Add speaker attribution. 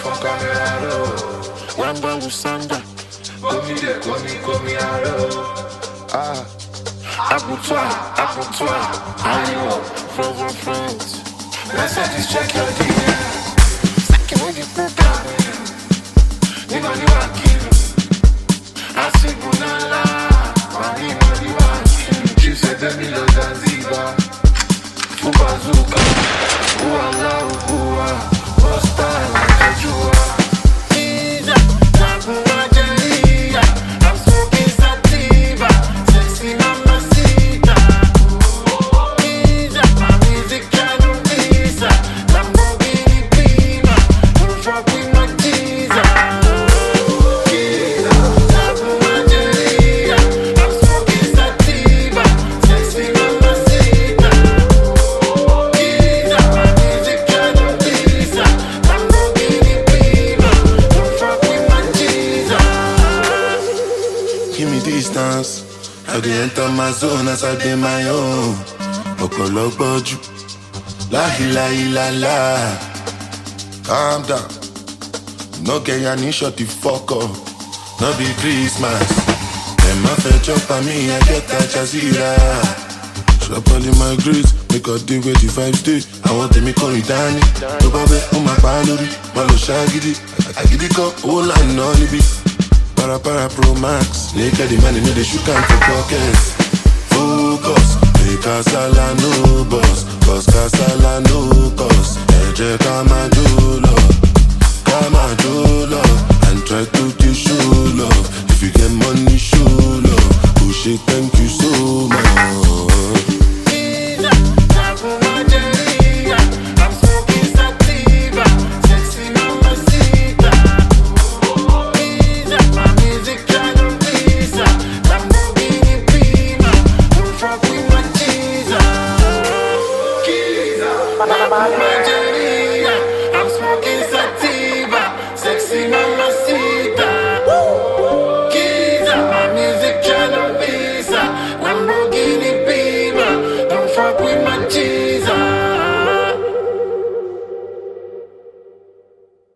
Speaker 1: for camera roll.
Speaker 2: Wanda Lusanda,
Speaker 1: Komi aro.
Speaker 2: Abutoa, Ayo, friends.
Speaker 1: Let's have this check your DM.
Speaker 2: Second with the puta,
Speaker 1: Nigga, you are king. I see Bunala. Money, you are king. You said the Milo Zanzibar. Fubazuka. Uala, Ua. Posta, Jajua.
Speaker 2: I'm smoking sativa, sexy mamacita. My music can't visa, Lamborghini Beamer, don't fuck with my teaser. I'm smoking sativa, sexy mamacita. My music can't visa, Lamborghini Beamer, don't fuck with my teaser.
Speaker 3: Give me distance. I dey enter my zone as I dey my own. Ọ̀pọ̀lọpọ̀ jù. La. Calm down. No get ya ni shut the fuck up. No be Christmas. Dem ma fẹ́ chop on me, I get that Jazeera. Shop all in my grace, make a day where the vibes dey. Àwọn tèmi kọrin dání. Tó bá bẹ́, ó máa pa á lórí. Má lọ ṣáàgídí. Àgídí kan, owó là ń ná níbí. Para Pro Max. Naked the man, they know they shoot out for pockets. Focus, make Kasala no boss. Cause Kasala no cost. Eje Kama do love.